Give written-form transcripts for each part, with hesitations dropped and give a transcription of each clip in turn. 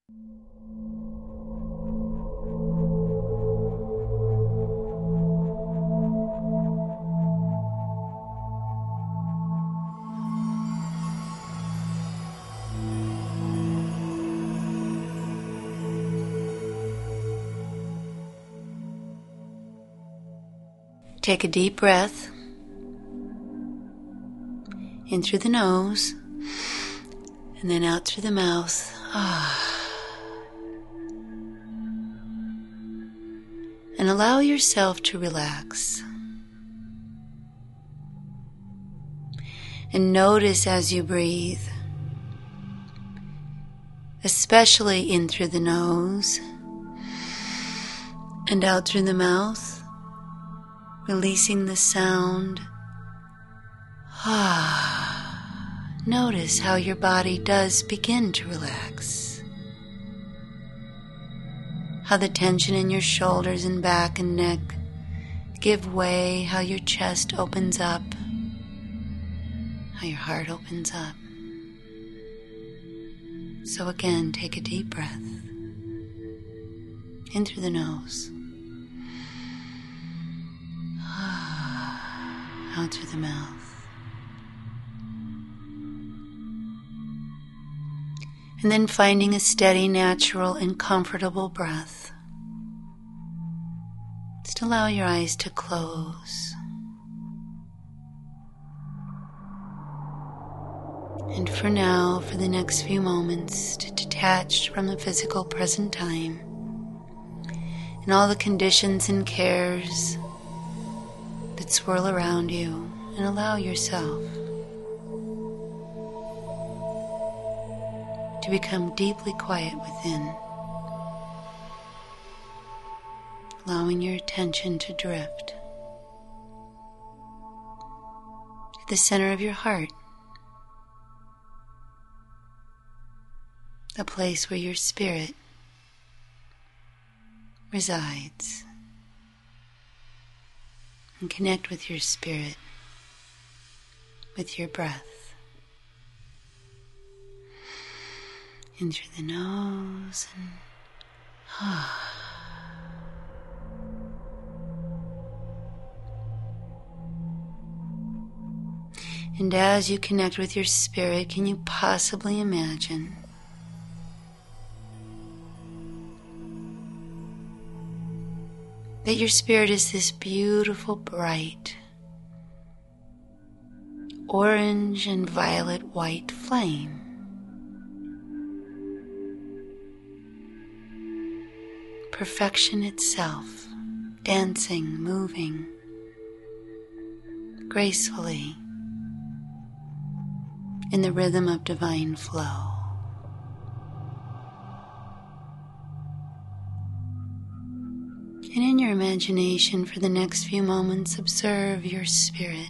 Take a deep breath in through the nose and then out through the mouth. And allow yourself to relax. And notice as you breathe, especially in through the nose and out through the mouth, releasing the sound. Notice how your body does begin to relax. How the tension in your shoulders and back and neck give way, how your chest opens up, how your heart opens up. So again, take a deep breath in through the nose, out through the mouth. And then finding a steady, natural, and comfortable breath. Just allow your eyes to close. And for now, for the next few moments, to detach from the physical present time and all the conditions and cares that swirl around you, and allow yourself to become deeply quiet within, allowing your attention to drift to the center of your heart, the place where your spirit resides. And connect with your spirit, with your breath. In through the nose and And as you connect with your spirit, can you possibly imagine that your spirit is this beautiful, bright, orange and violet white flame? Perfection itself, dancing, moving gracefully in the rhythm of divine flow. And in your imagination for the next few moments, observe your spirit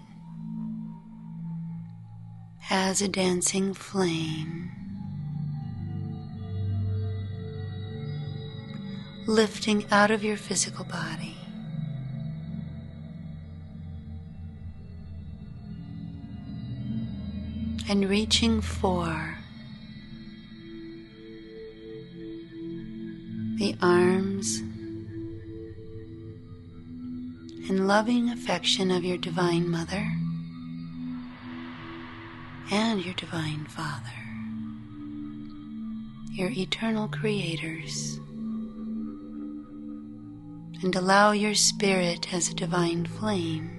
as a dancing flame, lifting out of your physical body, and reaching for the arms and loving affection of your Divine Mother and your Divine Father, your eternal creators, and allow your spirit as a divine flame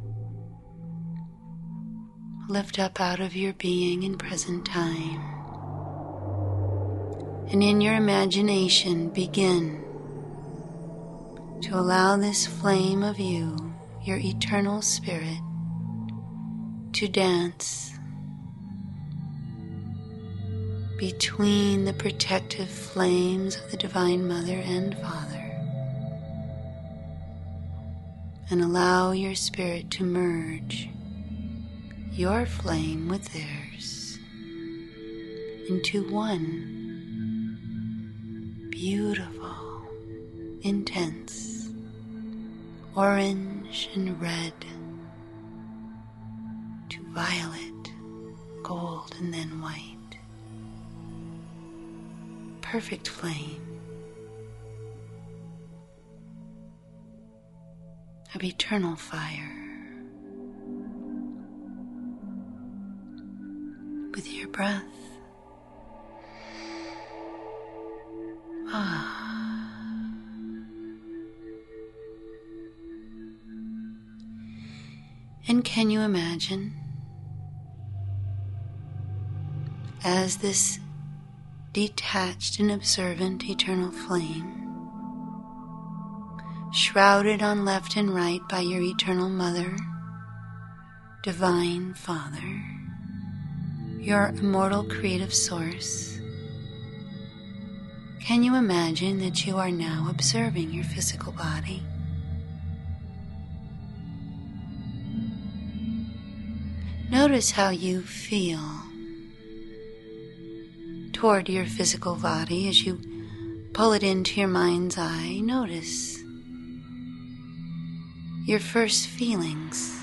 lift up out of your being in present time, and in your imagination begin to allow this flame of you, your eternal spirit, to dance between the protective flames of the Divine Mother and Father, and allow your spirit to merge your flame with theirs into one beautiful, intense, orange and red to violet, gold, and then white. perfect flame of eternal fire. With your breath, And can you imagine, as this detached and observant eternal flame, shrouded on left and right by your eternal Mother, Divine Father, your immortal creative source, can you imagine that you are now observing your physical body? Notice how you feel toward your physical body as you pull it into your mind's eye. Notice your first feelings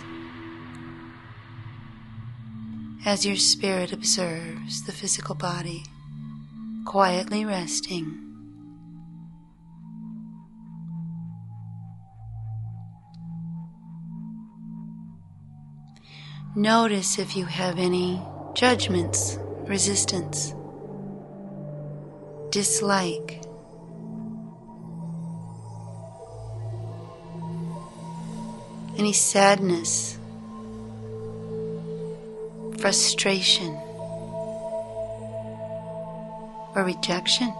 as your spirit observes the physical body quietly resting. Notice if you have any judgments, resistance, dislike, any sadness, frustration, or rejection.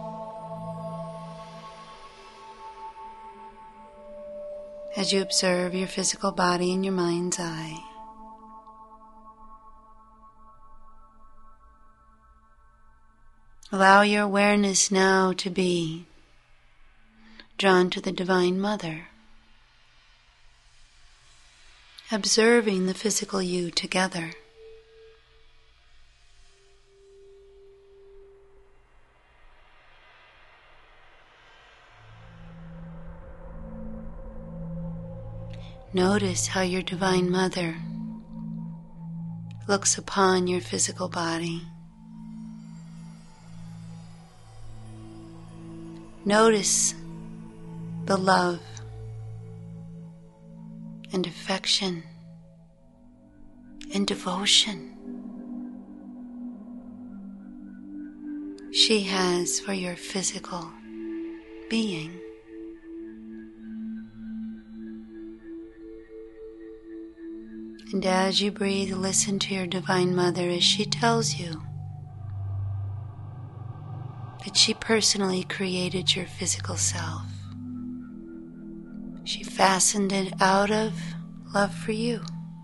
As you observe your physical body in your mind's eye, allow your awareness now to be drawn to the Divine Mother, observing the physical you together. Notice how your Divine Mother looks upon your physical body. Notice the love and affection and devotion she has for your physical being. And as you breathe, listen to your Divine Mother as she tells you that she personally created your physical self. She fastened it out of love for you.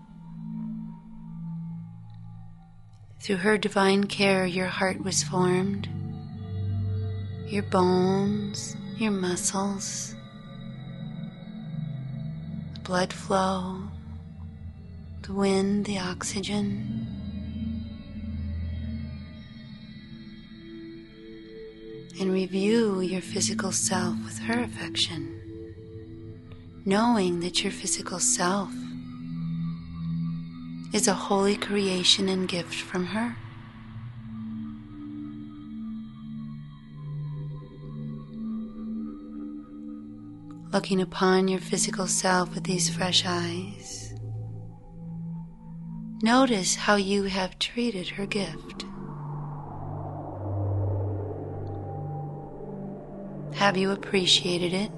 Through her divine care, your heart was formed, your bones, your muscles, the blood flow, the wind, the oxygen. And review your physical self with her affection, knowing that your physical self is a holy creation and gift from her. Looking upon your physical self with these fresh eyes, notice how you have treated her gift. Have you appreciated it?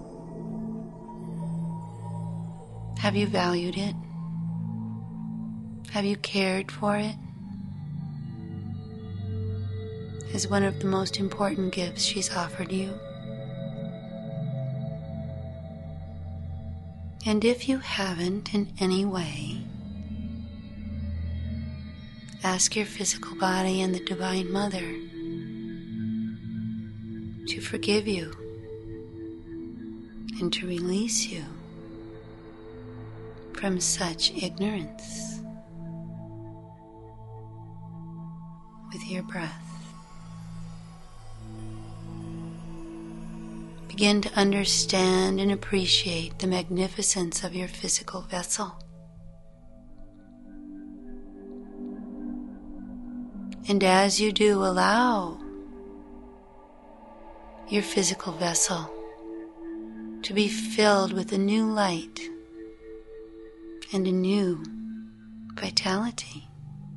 Have you valued it? Have you cared for it? As one of the most important gifts she's offered you. And if you haven't in any way, ask your physical body and the Divine Mother to forgive you and to release you from such ignorance with your breath. Begin to understand and appreciate the magnificence of your physical vessel. And as you do, allow your physical vessel to be filled with a new light and a new vitality.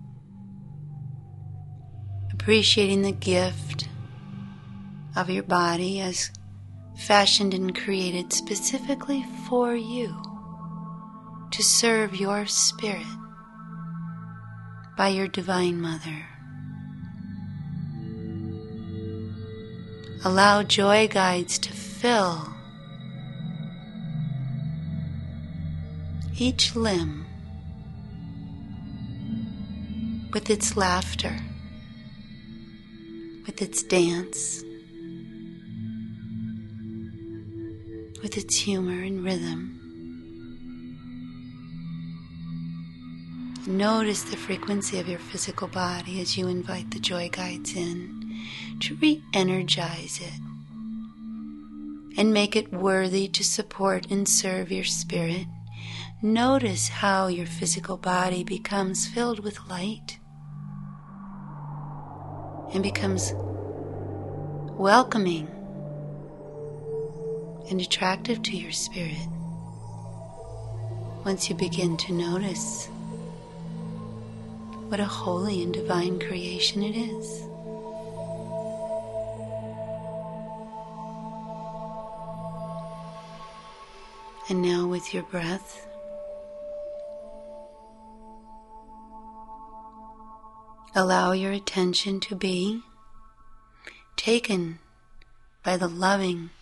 Appreciating the gift of your body as fashioned and created specifically for you to serve your spirit by your Divine Mother. Allow joy guides to fill each limb with its laughter, with its dance, with its humor and rhythm. Notice the frequency of your physical body as you invite the joy guides in to re-energize it and make it worthy to support and serve your spirit. Notice how your physical body becomes filled with light and becomes welcoming and attractive to your spirit once you begin to notice what a holy and divine creation it is. And now with your breath, allow your attention to be taken by the loving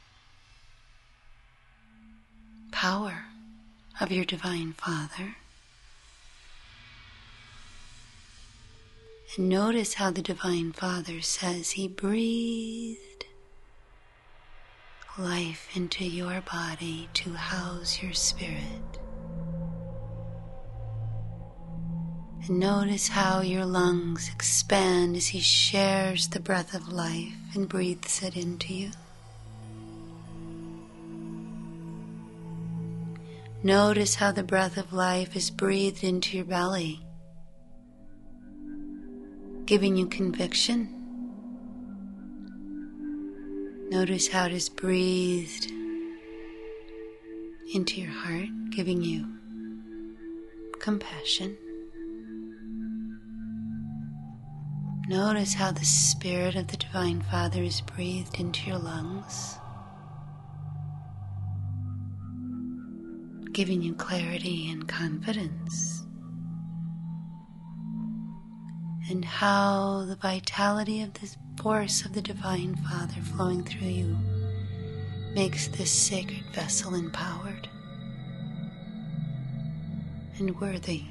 power of your Divine Father. And notice how the Divine Father says He breathed life into your body to house your spirit. And notice how your lungs expand as He shares the breath of life and breathes it into you. Notice how the breath of life is breathed into your belly, giving you conviction. Notice how it is breathed into your heart, giving you compassion. Notice how the Spirit of the Divine Father is breathed into your lungs, giving you clarity and confidence. And how the vitality of this force of the Divine Father flowing through you makes this sacred vessel empowered and worthy.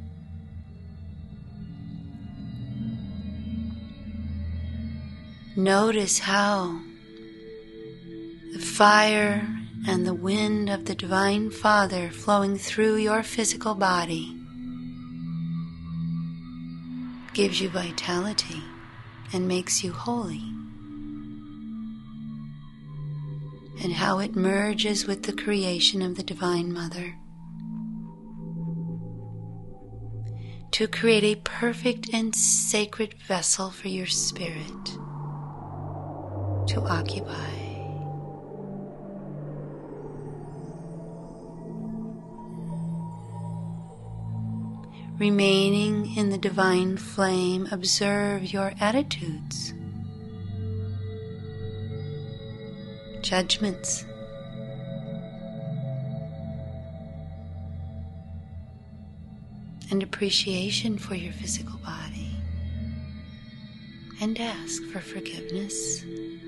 Notice how the fire and the wind of the Divine Father flowing through your physical body gives you vitality and makes you holy, and how it merges with the creation of the Divine Mother to create a perfect and sacred vessel for your spirit to occupy. Remaining in the divine flame, observe your attitudes, judgments, and appreciation for your physical body, and ask for forgiveness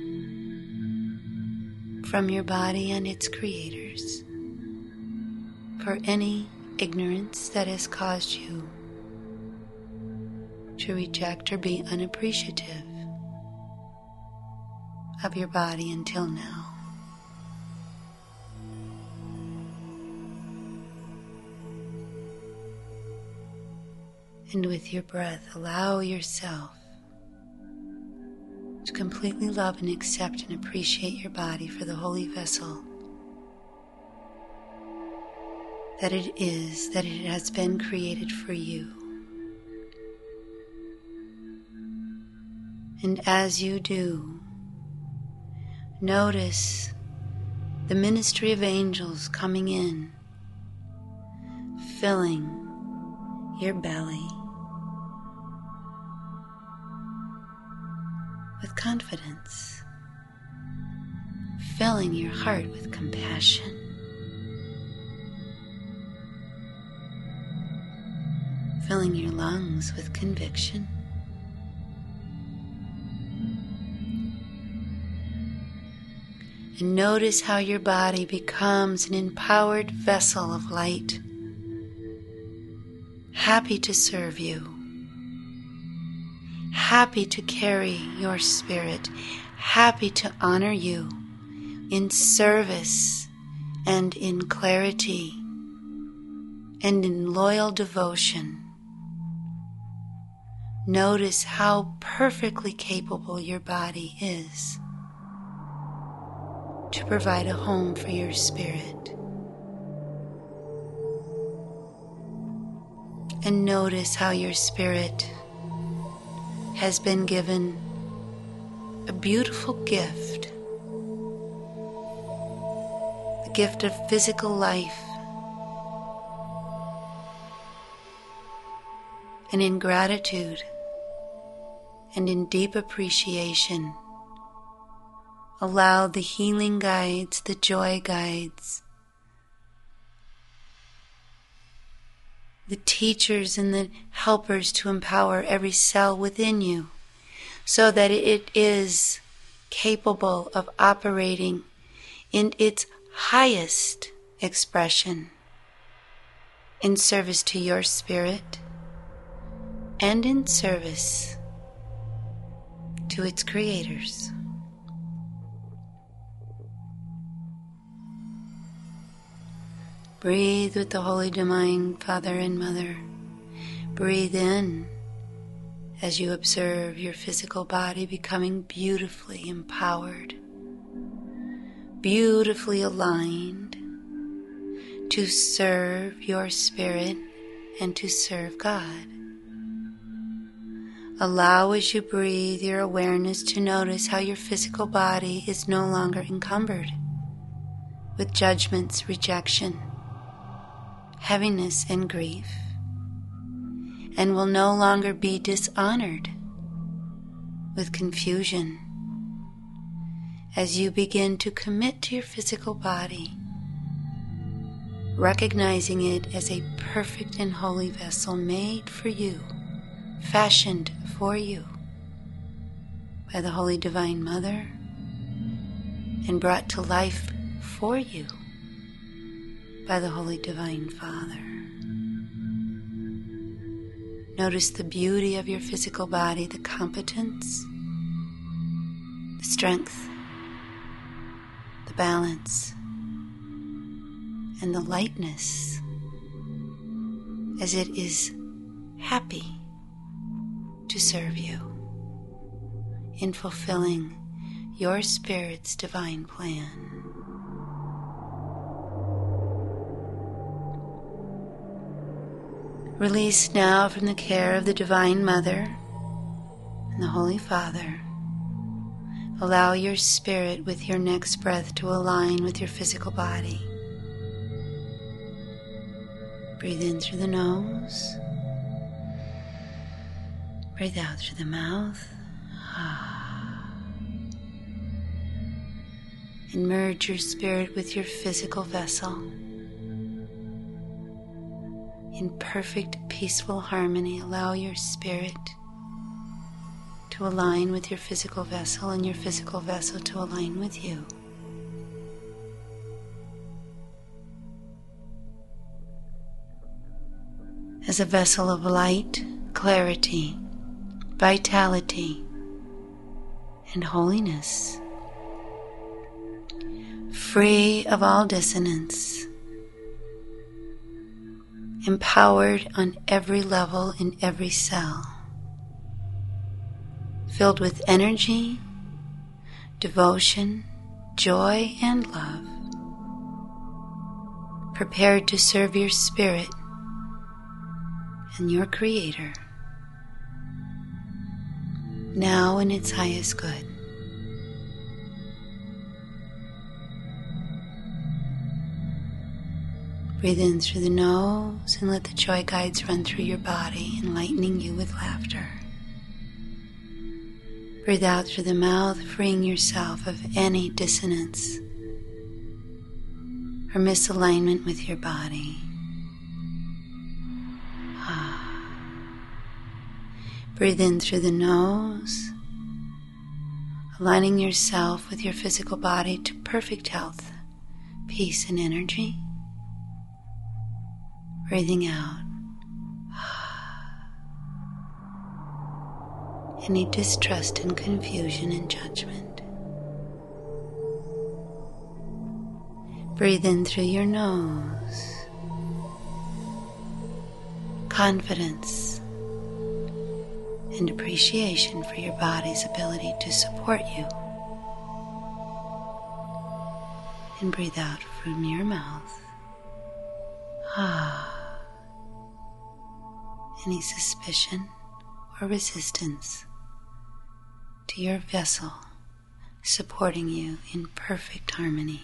from your body and its creators for any ignorance that has caused you to reject or be unappreciative of your body until now. And with your breath, allow yourself to completely love and accept and appreciate your body for the holy vessel that it is, that it has been created for you. And as you do, Notice the ministry of angels coming in, filling your belly with confidence, filling your heart with compassion, filling your lungs with conviction, and notice how your body becomes an empowered vessel of light, happy to serve you, happy to carry your spirit, happy to honor you in service and in clarity and in loyal devotion. Notice how perfectly capable your body is to provide a home for your spirit. And notice how your spirit has been given a beautiful gift, the gift of physical life. And in gratitude and in deep appreciation, allow the healing guides, the joy guides, the teachers and the helpers to empower every cell within you so that it is capable of operating in its highest expression in service to your spirit and in service to its creators. Breathe with the Holy Divine Father and Mother. Breathe in as you observe your physical body becoming beautifully empowered, beautifully aligned to serve your spirit and to serve God. Allow as you breathe your awareness to notice how your physical body is no longer encumbered with judgments, rejection, heaviness, and grief, and will no longer be dishonored with confusion as you begin to commit to your physical body, recognizing it as a perfect and holy vessel made for you, fashioned for you by the Holy Divine Mother and brought to life for you by the Holy Divine Father. Notice the beauty of your physical body, the competence, the strength, the balance, and the lightness as it is happy to serve you in fulfilling your spirit's divine plan. Release now from the care of the Divine Mother and the Holy Father. Allow your spirit with your next breath to align with your physical body. Breathe in through the nose. Breathe out through the mouth. And merge your spirit with your physical vessel. In perfect, peaceful harmony, allow your spirit to align with your physical vessel and your physical vessel to align with you. As a vessel of light, clarity, vitality, and holiness, free of all dissonance, empowered on every level in every cell, filled with energy, devotion, joy, and love, prepared to serve your spirit and your Creator, now in its highest good. Breathe in through the nose and let the joy guides run through your body, enlightening you with laughter. Breathe out through the mouth, freeing yourself of any dissonance or misalignment with your body. Breathe in through the nose, aligning yourself with your physical body to perfect health, peace, and energy. Breathing out any distrust and confusion and judgment. Breathe in through your nose, confidence and appreciation for your body's ability to support you. And breathe out from your mouth. Any suspicion or resistance to your vessel supporting you in perfect harmony.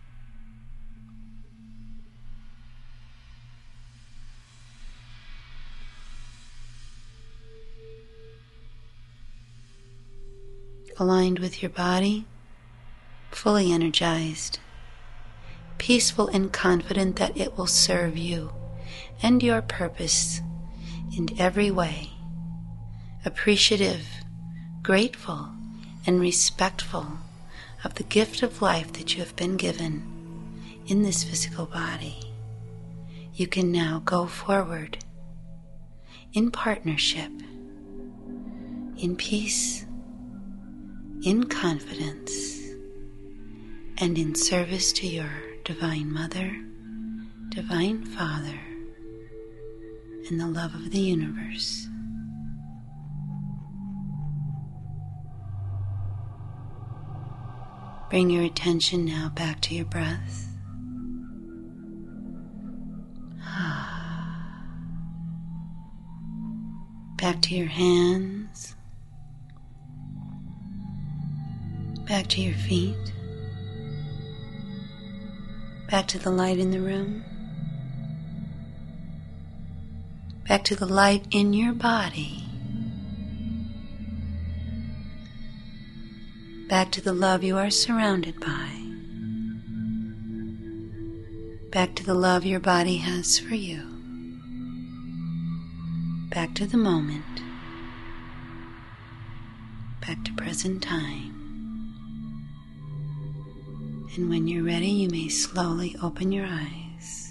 Aligned with your body, fully energized, peaceful and confident that it will serve you and your purpose in every way, appreciative, grateful, and respectful of the gift of life that you have been given in this physical body. You can now go forward in partnership, in peace, in confidence, and in service to your Divine Mother, Divine Father, and the love of the universe. Bring your attention now back to your breath. Back to your hands. Back to your feet. Back to the light in the room. Back to the light in your body. Back to the love you are surrounded by. Back to the love your body has for you. Back to the moment. Back to present time. And when you're ready, you may slowly open your eyes.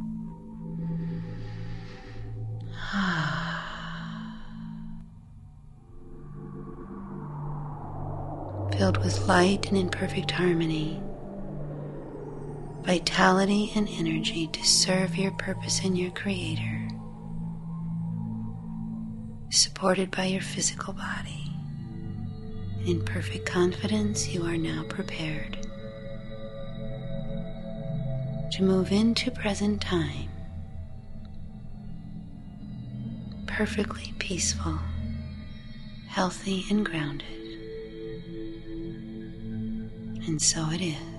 Filled with light and in perfect harmony, vitality and energy to serve your purpose and your Creator, supported by your physical body. In perfect confidence, you are now prepared to move into present time, perfectly peaceful, healthy, and grounded. And so it is.